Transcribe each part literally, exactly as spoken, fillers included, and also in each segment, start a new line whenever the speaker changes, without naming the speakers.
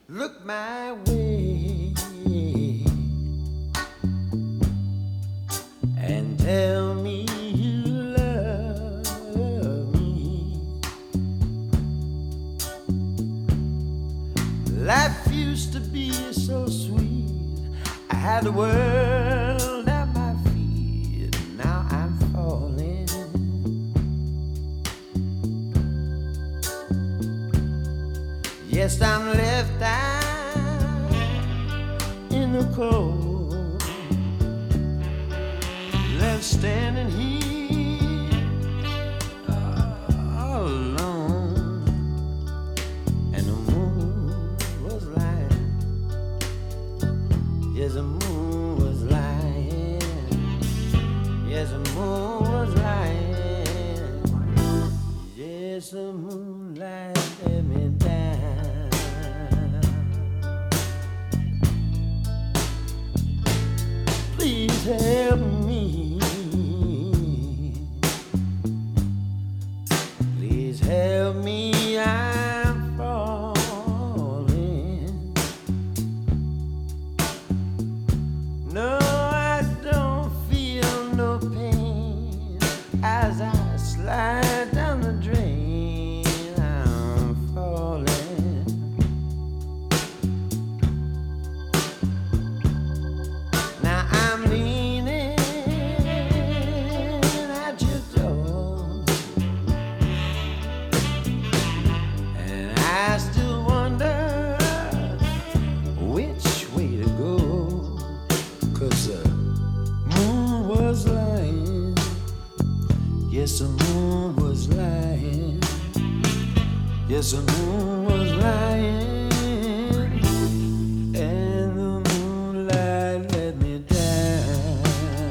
Look my way and tell me you love me. Life used to be so sweet. I had the world at my feet. Now I'm falling. Yes, I'm left out in the cold, left standing here all alone, and the moon was lying. Yes, the moon was lying. Yes, the moon was lying. Yes, the moonlight let me down. Please help me. Please help me. I'm falling. No, I don't feel no pain as I slide down the drain. I'm falling. I still wonder which way to go, 'cause the moon was lying. Yes, the moon was lying. Yes, the moon was lying. And the moonlight let me down.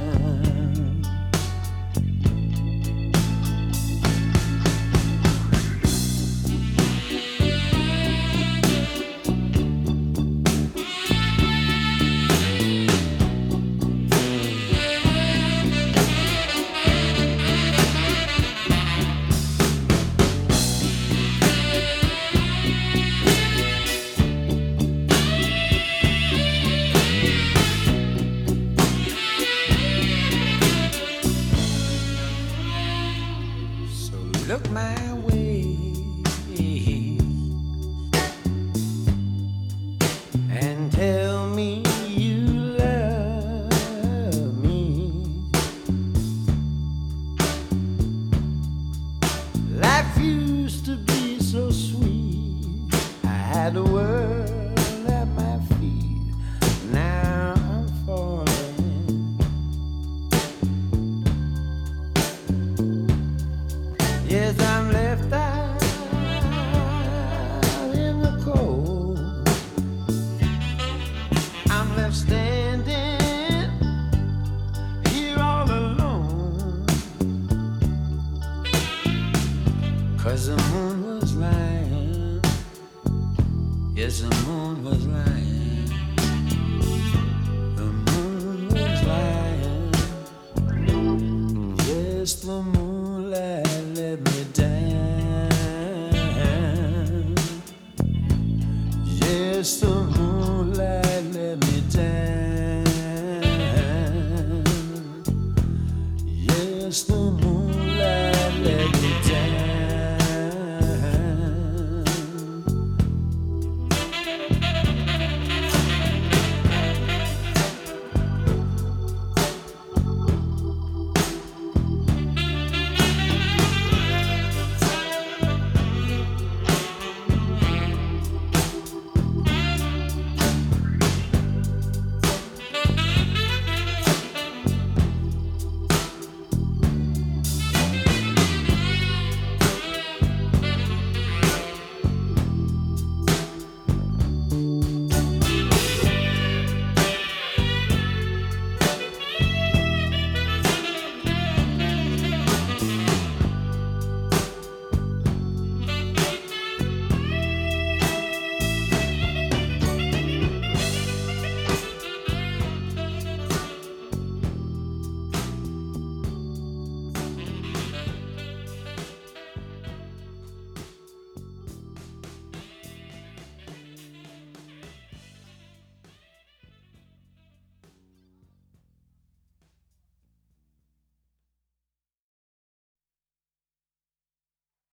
Look my way and tell me you love me. Life used to be so sweet. I had the world at my feet. Now I'm falling. Yes, I'm left out in the cold. I'm left standing here all alone, 'cause the moon was lying. Yes, the moon was lying. The moon was lying. Yes, the moonlight let me down. Yes, the